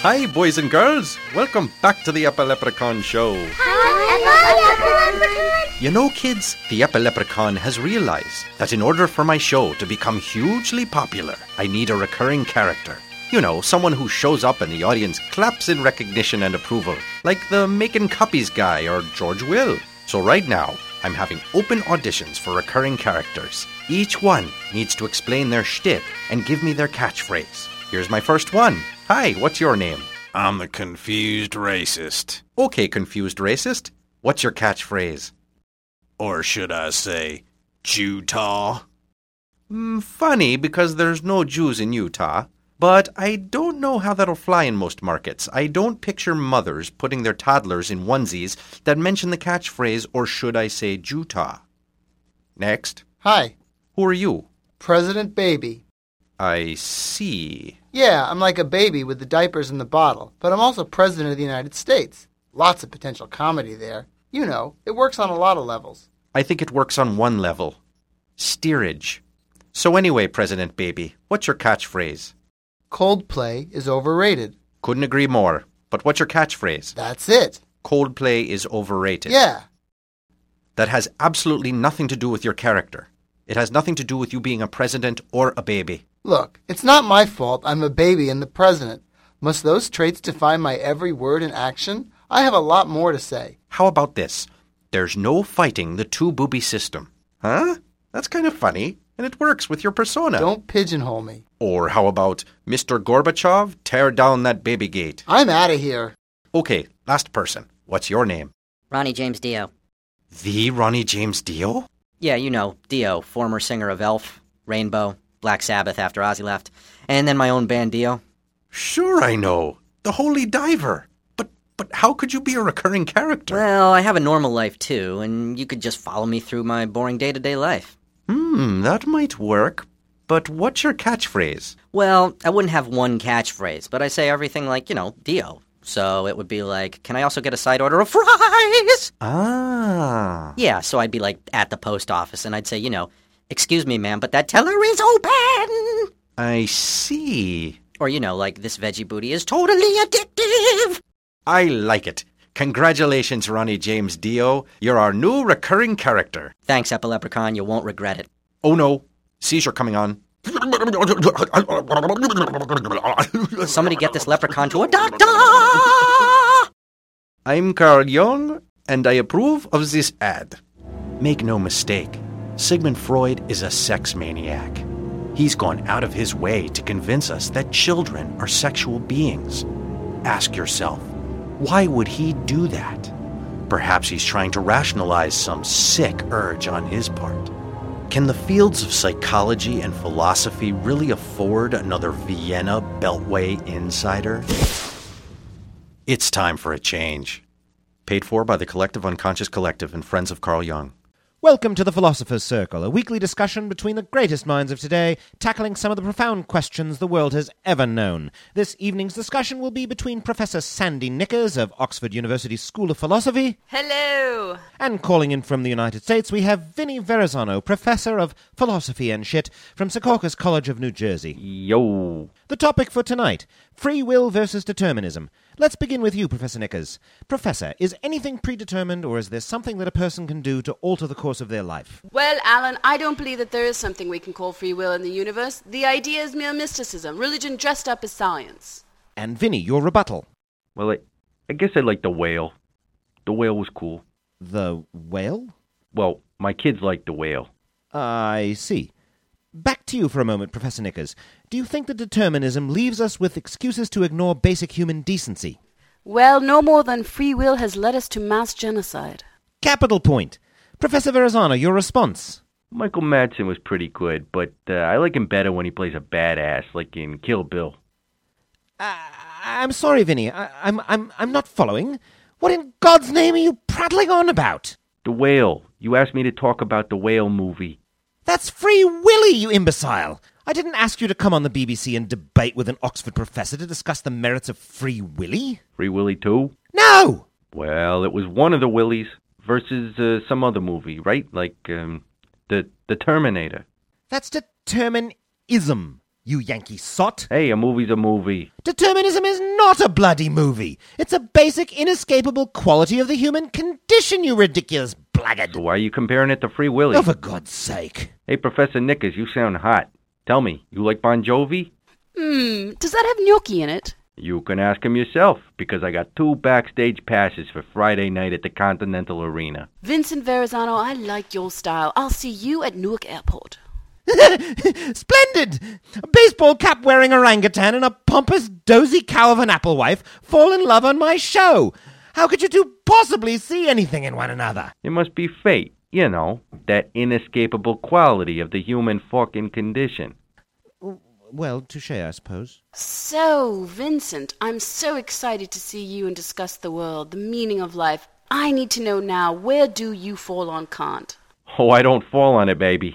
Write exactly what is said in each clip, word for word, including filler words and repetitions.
Hi, boys and girls. Welcome back to the Epileprechaun Show. Hi, Epileprechaun. You know, kids, the Epileprechaun has realized that in order for my show to become hugely popular, I need a recurring character. You know, someone who shows up and the audience claps in recognition and approval, like the Making Copies guy or George Will. So right now, I'm having open auditions for recurring characters. Each one needs to explain their shtick and give me their catchphrase. Here's my first one. Hi, what's your name? I'm the Confused Racist. Okay, Confused Racist. What's your catchphrase? Or should I say, Utah? Mm, funny, because there's no Jews in Utah. But I don't know how that'll fly in most markets. I don't picture mothers putting their toddlers in onesies that mention the catchphrase, or should I say, Utah. Next. Hi. Who are you? President Baby. I see. Yeah, I'm like a baby with the diapers in the bottle, but I'm also President of the United States. Lots of potential comedy there. You know, it works on a lot of levels. I think it works on one level. Steerage. So anyway, President Baby, what's your catchphrase? Coldplay is overrated. Couldn't agree more. But what's your catchphrase? That's it. Coldplay is overrated. Yeah. That has absolutely nothing to do with your character. It has nothing to do with you being a president or a baby. Look, it's not my fault I'm a baby and the president. Must those traits define my every word and action? I have a lot more to say. How about this? There's no fighting the two-booby system. Huh? That's kind of funny, and it works with your persona. Don't pigeonhole me. Or how about, Mister Gorbachev, tear down that baby gate? I'm out of here. Okay, last person. What's your name? Ronnie James Dio. The Ronnie James Dio? Yeah, you know, Dio, former singer of Elf, Rainbow, Black Sabbath after Ozzy left, and then my own band Dio. Sure I know. The Holy Diver. But but how could you be a recurring character? Well, I have a normal life too, and you could just follow me through my boring day-to-day life. Hmm, that might work. But what's your catchphrase? Well, I wouldn't have one catchphrase, but I say everything like, you know, Dio. So it would be like, can I also get a side order of fries? Ah. Yeah, so I'd be like at the post office, and I'd say, you know, excuse me, ma'am, but that teller is open! I see. Or, you know, like, this veggie booty is totally addictive! I like it. Congratulations, Ronnie James Dio. You're our new recurring character. Thanks, Epileprechaun. You won't regret it. Oh, no. Seizure coming on. Somebody get this leprechaun to a doctor! I'm Carl Jung, and I approve of this ad. Make no mistake, Sigmund Freud is a sex maniac. He's gone out of his way to convince us that children are sexual beings. Ask yourself, why would he do that? Perhaps he's trying to rationalize some sick urge on his part. Can the fields of psychology and philosophy really afford another Vienna Beltway insider? It's time for a change. Paid for by the Collective Unconscious Collective and Friends of Carl Jung. Welcome to the Philosopher's Circle, a weekly discussion between the greatest minds of today, tackling some of the profound questions the world has ever known. This evening's discussion will be between Professor Sandy Nickers of Oxford University School of Philosophy. Hello. And calling in from the United States, we have Vinnie Verrazano, Professor of Philosophy and Shit from Secaucus College of New Jersey. Yo. The topic for tonight, free will versus determinism. Let's begin with you, Professor Nickers. Professor, is anything predetermined, or is there something that a person can do to alter the course of their life? Well, Alan, I don't believe that there is something we can call free will in the universe. The idea is mere mysticism, religion dressed up as science. And Vinny, your rebuttal. Well, I, I guess I like the whale. The whale was cool. The whale? Well, my kids liked the whale. I see. Back to you for a moment, Professor Nickers. Do you think that determinism leaves us with excuses to ignore basic human decency? Well, no more than free will has led us to mass genocide. Capital point. Professor Verrazano, your response. Michael Madsen was pretty good, but uh, I like him better when he plays a badass, like in Kill Bill. Uh, I'm sorry, Vinny. I, I'm, I'm, I'm not following. What in God's name are you prattling on about? The whale. You asked me to talk about the whale movie. That's Free Willy, you imbecile! I didn't ask you to come on the B B C and debate with an Oxford professor to discuss the merits of Free Willy. Free Willy two? No! Well, it was one of the Willies versus uh, some other movie, right? Like, um, the, the Terminator. That's determinism. you Yankee sot. Hey, a movie's a movie. Determinism is not a bloody movie. It's a basic, inescapable quality of the human condition, you ridiculous blackguard. So why are you comparing it to Free Willy? Oh, for God's sake. Hey, Professor Knickers, you sound hot. Tell me, you like Bon Jovi? Hmm, does that have gnocchi in it? You can ask him yourself, because I got two backstage passes for Friday night at the Continental Arena. Vincent Verrazano, I like your style. I'll see you at Newark Airport. Splendid! A baseball cap-wearing orangutan and a pompous, dozy cow of an applewife fall in love on my show. How could you two possibly see anything in one another? It must be fate, you know, that inescapable quality of the human fucking condition. Well, touché, I suppose. So, Vincent, I'm so excited to see you and discuss the world, the meaning of life. I need to know now, where do you fall on Kant? Oh, I don't fall on it, baby.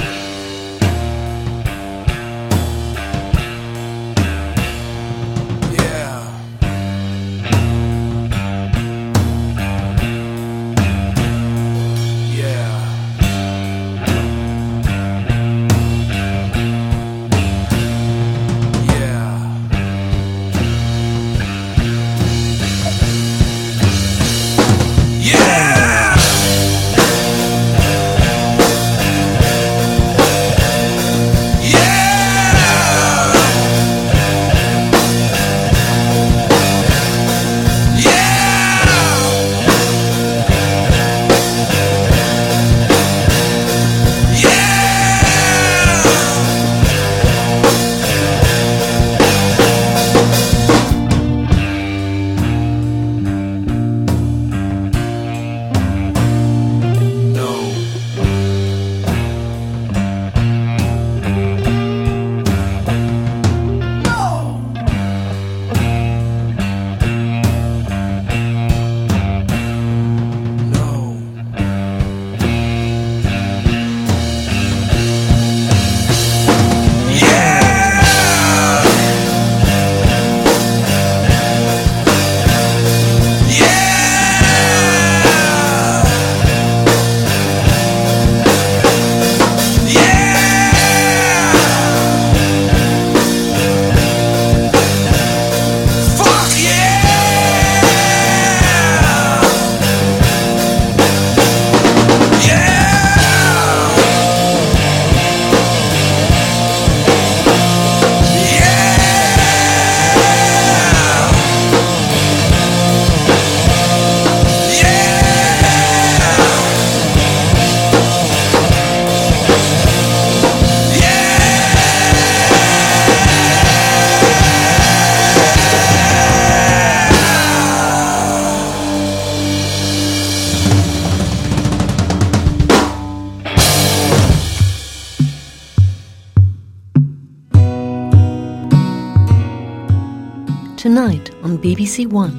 Tonight on B B C One.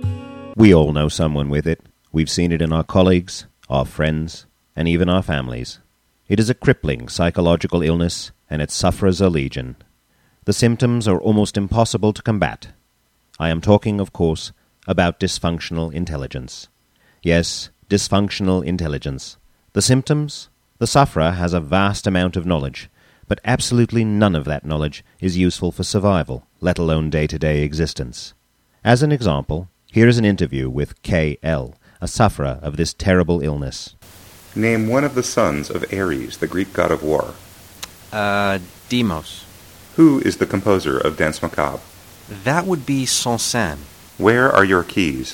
We all know someone with it. We've seen it in our colleagues, our friends, and even our families. It is a crippling psychological illness, and its sufferers are legion. The symptoms are almost impossible to combat. I am talking, of course, about dysfunctional intelligence. Yes, dysfunctional intelligence. The symptoms? The sufferer has a vast amount of knowledge, but absolutely none of that knowledge is useful for survival, let alone day-to-day existence. As an example, here is an interview with K L, a sufferer of this terrible illness. Name one of the sons of Ares, the Greek god of war. Uh, Demos. Who is the composer of Danse Macabre? That would be Saint-Saëns. Where are your keys?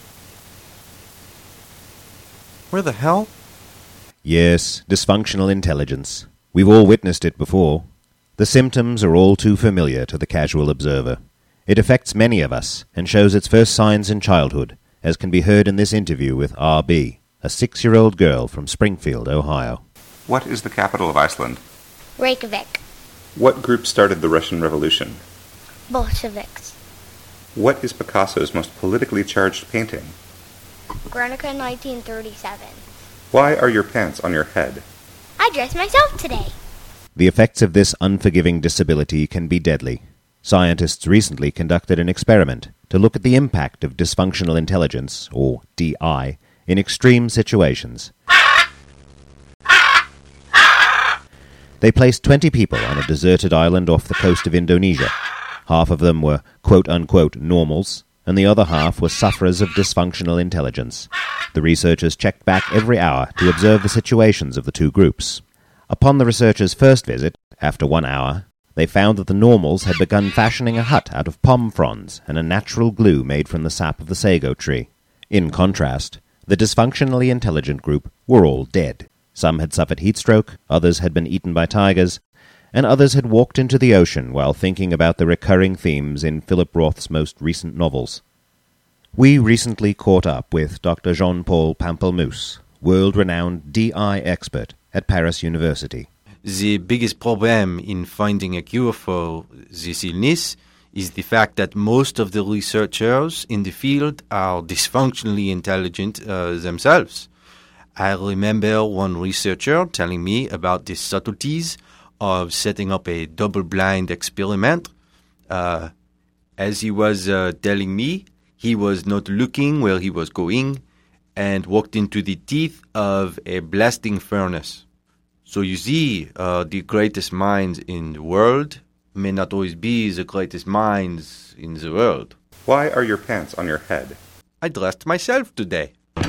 Where the hell? Yes, dysfunctional intelligence. We've all witnessed it before. The symptoms are all too familiar to the casual observer. It affects many of us and shows its first signs in childhood, as can be heard in this interview with R B, a six-year-old girl from Springfield, Ohio. What is the capital of Iceland? Reykjavik. What group started the Russian Revolution? Bolsheviks. What is Picasso's most politically charged painting? Guernica nineteen thirty-seven. Why are your pants on your head? I dressed myself today. The effects of this unforgiving disability can be deadly. Scientists recently conducted an experiment to look at the impact of dysfunctional intelligence, or D I, in extreme situations. They placed twenty people on a deserted island off the coast of Indonesia. Half of them were quote-unquote normals, and the other half were sufferers of dysfunctional intelligence. The researchers checked back every hour to observe the situations of the two groups. Upon the researchers' first visit, after one hour, they found that the normals had begun fashioning a hut out of palm fronds and a natural glue made from the sap of the sago tree. In contrast, the dysfunctionally intelligent group were all dead. Some had suffered heat stroke, others had been eaten by tigers, and others had walked into the ocean while thinking about the recurring themes in Philip Roth's most recent novels. We recently caught up with Doctor Jean-Paul Pamplemousse, world-renowned D I expert at Paris University. The biggest problem in finding a cure for this illness is the fact that most of the researchers in the field are dysfunctionally intelligent uh, themselves. I remember one researcher telling me about the subtleties of setting up a double-blind experiment. Uh, as he was uh, telling me, he was not looking where he was going and walked into the teeth of a blasting furnace. So you see, uh, the greatest minds in the world may not always be the greatest minds in the world. Why are your pants on your head? I dressed myself today.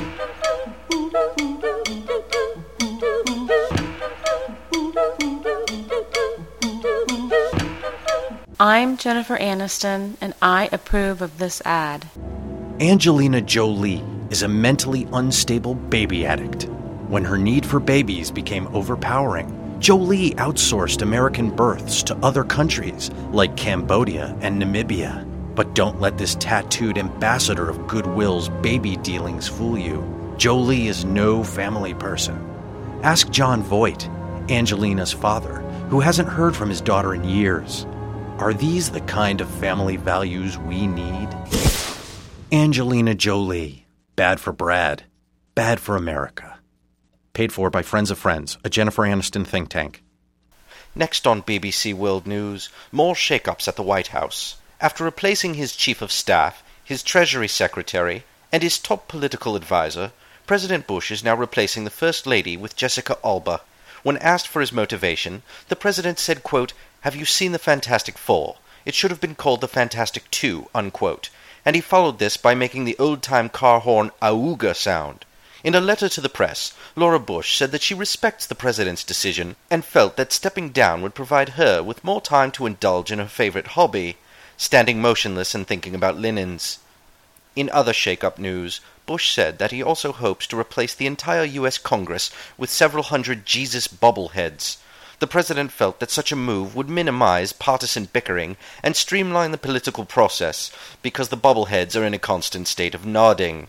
I'm Jennifer Aniston, and I approve of this ad. Angelina Jolie is a mentally unstable baby addict. When her need for babies became overpowering, Jolie outsourced American births to other countries like Cambodia and Namibia. But don't let this tattooed ambassador of Goodwill's baby dealings fool you. Jolie is no family person. Ask John Voight, Angelina's father, who hasn't heard from his daughter in years. Are these the kind of family values we need? Angelina Jolie. Bad for Brad. Bad for America. Paid for by Friends of Friends, a Jennifer Aniston think tank. Next on B B C World News, more shake-ups at the White House. After replacing his chief of staff, his Treasury Secretary, and his top political advisor, President Bush is now replacing the First Lady with Jessica Alba. When asked for his motivation, the president said, quote, "Have you seen the Fantastic Four? It should have been called the Fantastic Two," unquote. And he followed this by making the old-time car horn auga sound. In a letter to the press, Laura Bush said that she respects the president's decision and felt that stepping down would provide her with more time to indulge in her favorite hobby, standing motionless and thinking about linens. In other shake-up news, Bush said that he also hopes to replace the entire U S Congress with several hundred Jesus bobbleheads. The president felt that such a move would minimize partisan bickering and streamline the political process, because the bobbleheads are in a constant state of nodding.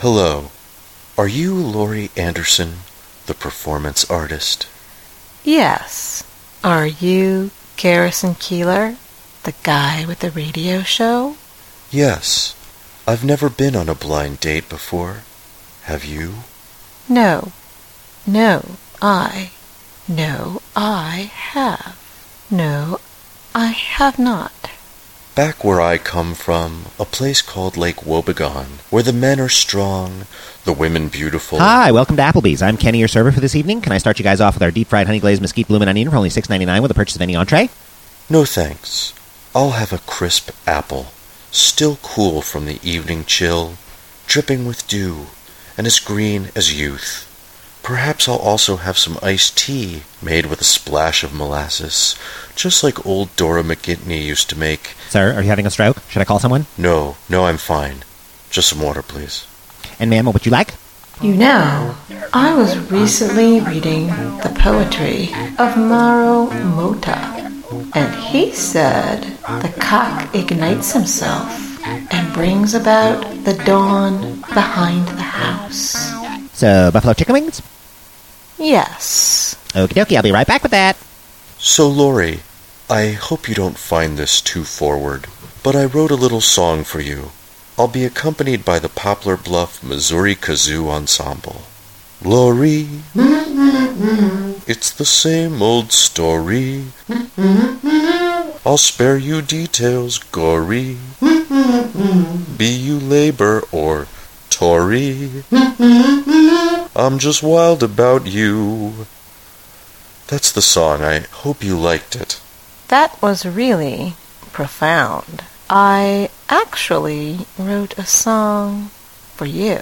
Hello. Are you Laurie Anderson, the performance artist? Yes. Are you Garrison Keillor, the guy with the radio show? Yes. I've never been on a blind date before. Have you? No. No, I. No, I have. No, I have not. Back where I come from, a place called Lake Wobegon, where the men are strong, the women beautiful. Hi, welcome to Applebee's. I'm Kenny, your server for this evening. Can I start you guys off with our deep-fried honey-glazed mesquite bloom and onion for only six ninety-nine with the purchase of any entree? No thanks. I'll have a crisp apple, still cool from the evening chill, dripping with dew, and as green as youth. Perhaps I'll also have some iced tea made with a splash of molasses, just like old Dora McGinty used to make. Sir, are you having a stroke? Should I call someone? No, no, I'm fine. Just some water, please. And ma'am, what would you like? You know, I was recently reading the poetry of Maru Mota, and he said the cock ignites himself and brings about the dawn behind the house. So, buffalo chicken wings? Yes. Okie dokie, I'll be right back with that. So, Laurie, I hope you don't find this too forward, but I wrote a little song for you. I'll be accompanied by the Poplar Bluff Missouri Kazoo Ensemble. Laurie, it's the same old story. I'll spare you details, gory. Be you labor or Tory, I'm just wild about you. That's the song. I hope you liked it. That was really profound. I actually wrote a song for you.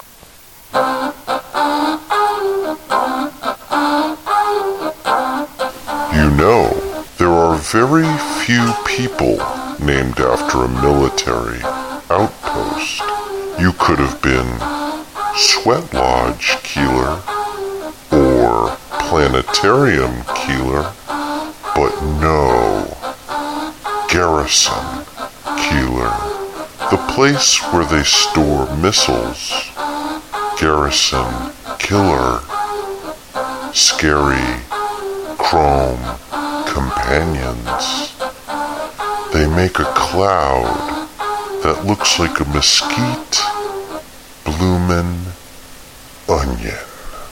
You know, there are very few people named after a military outpost. You could have been Sweat Lodge Keillor or Planetarium Keillor, but no, Garrison Keillor, the place where they store missiles. Garrison Killer, scary chrome companions. They make a cloud that looks like a mesquite bloomin' onion.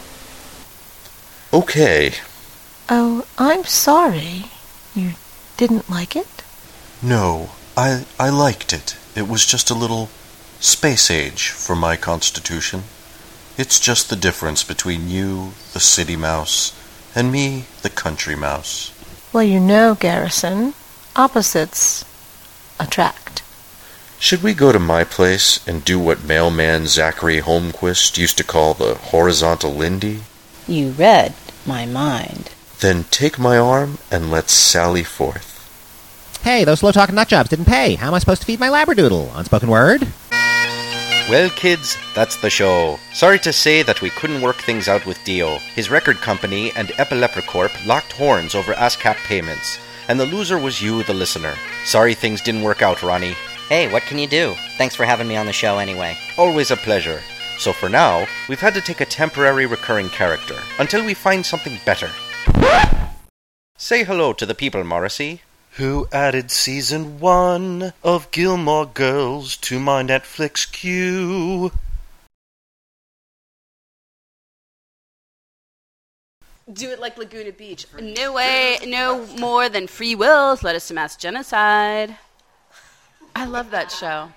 Okay. Oh, I'm sorry. You didn't like it? No, I I liked it. It was just a little space age for my constitution. It's just the difference between you, the city mouse, and me, the country mouse. Well, you know, Garrison, opposites attract. Should we go to my place and do what mailman Zachary Holmquist used to call the horizontal Lindy? You read my mind. Then take my arm and let's sally forth. Hey, those slow-talking nutjobs didn't pay. How am I supposed to feed my labradoodle? Unspoken word? Well, kids, that's the show. Sorry to say that we couldn't work things out with Dio. His record company and Epileprecorp locked horns over ASCAP payments, and the loser was you, the listener. Sorry things didn't work out, Ronnie. Hey, what can you do? Thanks for having me on the show anyway. Always a pleasure. So for now, we've had to take a temporary recurring character, until we find something better. Say hello to the people, Morrissey. Who added season one of Gilmore Girls to my Netflix queue? Do it like Laguna Beach. No way, no more than free wills led us to mass genocide. I love that show.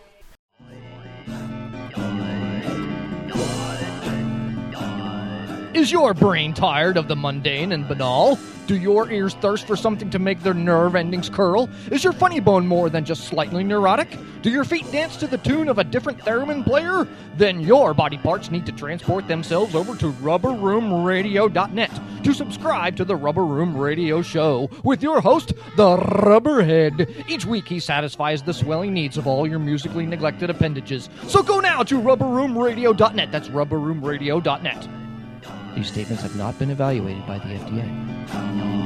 Is your brain tired of the mundane and banal? Do your ears thirst for something to make their nerve endings curl? Is your funny bone more than just slightly neurotic? Do your feet dance to the tune of a different theremin player? Then your body parts need to transport themselves over to rubber room radio dot net to subscribe to the Rubber Room Radio Show with your host, the Rubberhead. Each week he satisfies the swelling needs of all your musically neglected appendages. So go now to rubber room radio dot net. That's rubber room radio dot net. These statements have not been evaluated by the F D A.